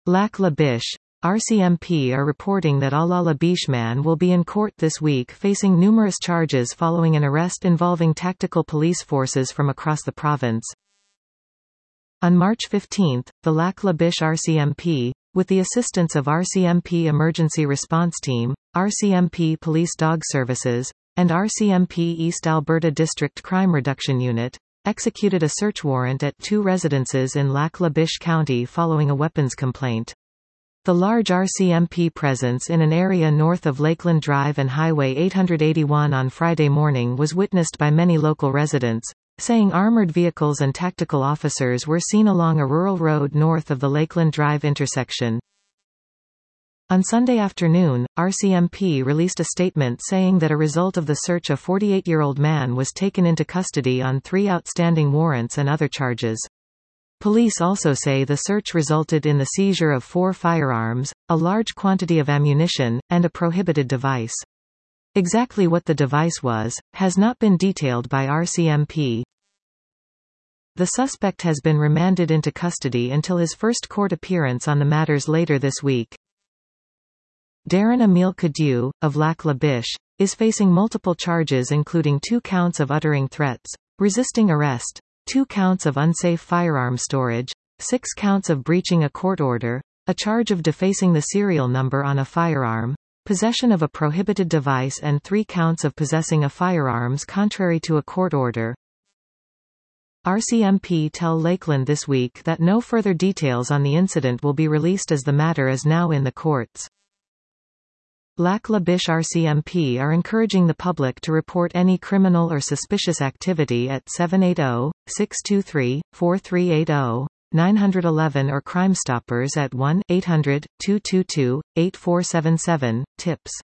Lac La Biche. RCMP are reporting that Ala La Biche man will be in court this week facing numerous charges following an arrest involving tactical police forces from across the province. On March 15, the Lac La Biche RCMP, with the assistance of RCMP Emergency Response Team, RCMP Police Dog Services, and RCMP East Alberta District Crime Reduction Unit, executed a search warrant at 2 residences in Lac La Biche County following a weapons complaint. The large RCMP presence in an area north of Lakeland Drive and Highway 881 on Friday morning was witnessed by many local residents, saying armored vehicles and tactical officers were seen along a rural road north of the Lakeland Drive intersection. On Sunday afternoon, RCMP released a statement saying that a result of the search a 48-year-old man was taken into custody on 3 outstanding warrants and other charges. Police also say the search resulted in the seizure of 4 firearms, a large quantity of ammunition, and a prohibited device. Exactly what the device was, has not been detailed by RCMP. The suspect has been remanded into custody until his first court appearance on the matters later this week. Darren Emile Cadieux, of Lac La Biche, is facing multiple charges including 2 counts of uttering threats, resisting arrest, 2 counts of unsafe firearm storage, 6 counts of breaching a court order, a charge of defacing the serial number on a firearm, possession of a prohibited device and 3 counts of possessing a firearms contrary to a court order. RCMP tell Lakeland this week that no further details on the incident will be released as the matter is now in the courts. Lac La Biche RCMP are encouraging the public to report any criminal or suspicious activity at 780-623-4380, 911 or Crime Stoppers at 1-800-222-8477, tips.